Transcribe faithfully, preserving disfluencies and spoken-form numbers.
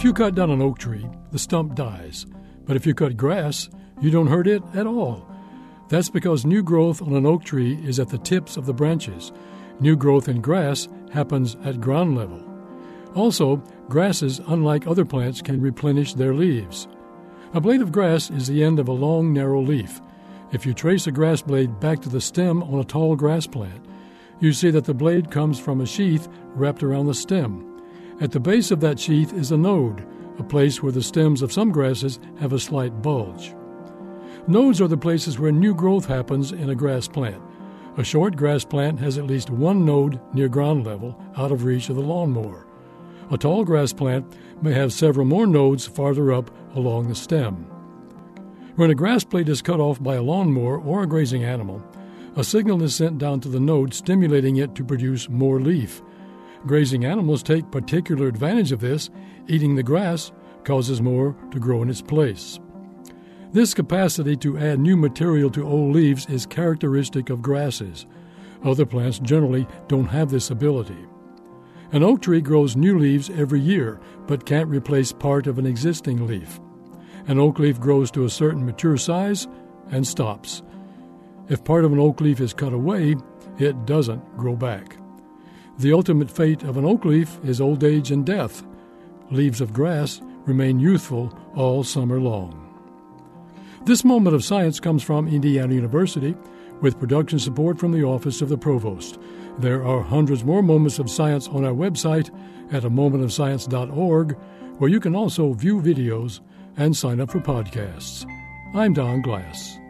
you cut down an oak tree, the stump dies. But if you cut grass, you don't hurt it at all. That's because new growth on an oak tree is at the tips of the branches. New growth in grass happens at ground level. Also, grasses, unlike other plants, can replenish their leaves. A blade of grass is the end of a long, narrow leaf. If you trace a grass blade back to the stem on a tall grass plant, you see that the blade comes from a sheath wrapped around the stem. At the base of that sheath is a node, a place where the stems of some grasses have a slight bulge. Nodes are the places where new growth happens in a grass plant. A short grass plant has at least one node near ground level, out of reach of the lawnmower. A tall grass plant may have several more nodes farther up along the stem. When a grass blade is cut off by a lawnmower or a grazing animal, a signal is sent down to the node stimulating it to produce more leaf. Grazing animals take particular advantage of this. Eating the grass causes more to grow in its place. This capacity to add new material to old leaves is characteristic of grasses. Other plants generally don't have this ability. An oak tree grows new leaves every year, but can't replace part of an existing leaf. An oak leaf grows to a certain mature size and stops. If part of an oak leaf is cut away, it doesn't grow back. The ultimate fate of an oak leaf is old age and death. Leaves of grass remain youthful all summer long. This moment of science comes from Indiana University, with production support from the Office of the Provost. There are hundreds more moments of science on our website at a moment of science dot org, where you can also view videos and sign up for podcasts. I'm Don Glass.